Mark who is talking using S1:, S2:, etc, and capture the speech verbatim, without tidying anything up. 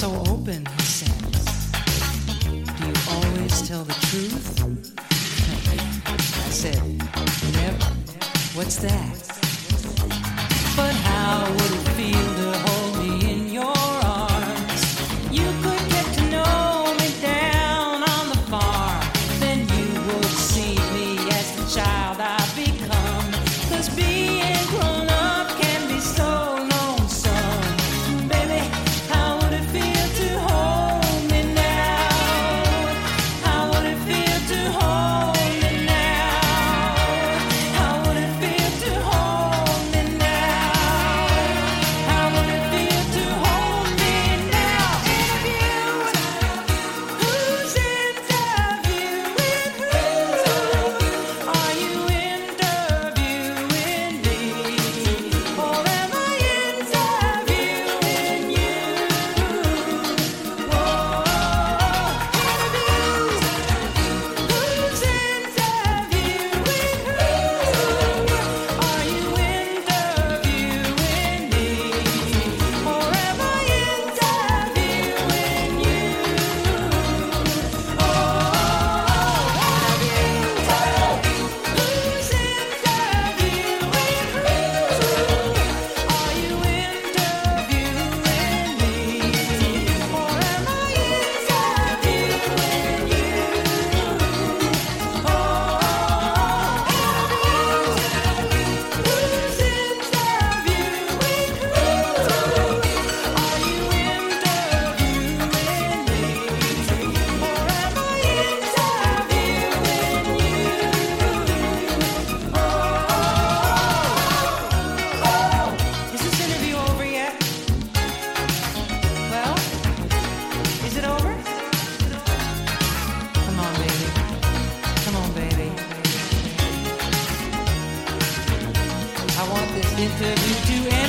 S1: so open, he says. Do you always tell the truth? I said, never. What's that? But how would it feel to hold me in your arms? You could get to know me down on the farm. Then you would see me as the child I've become. 'Cause being grown up can be so lonesome. Baby, how would it feel to hold me now? How would it feel to hold me now? How would it feel to hold me now? How would it feel to hold me now? Interview, who's interviewing who? Are you interviewing me? Or am I interviewing you? Whoa, interview, who's interviewing who? Are you interviewing me? Or am I interviewing you? Oh, interview, who's interviewing who? Are you interviewing me? Or am I interviewing you? Oh, who's interviewing who? Are you interviewing me? Or am I interviewing you? Oh, is this interview over yet? Well, is it over? Come on, baby. Come on, baby. I want this interview to end.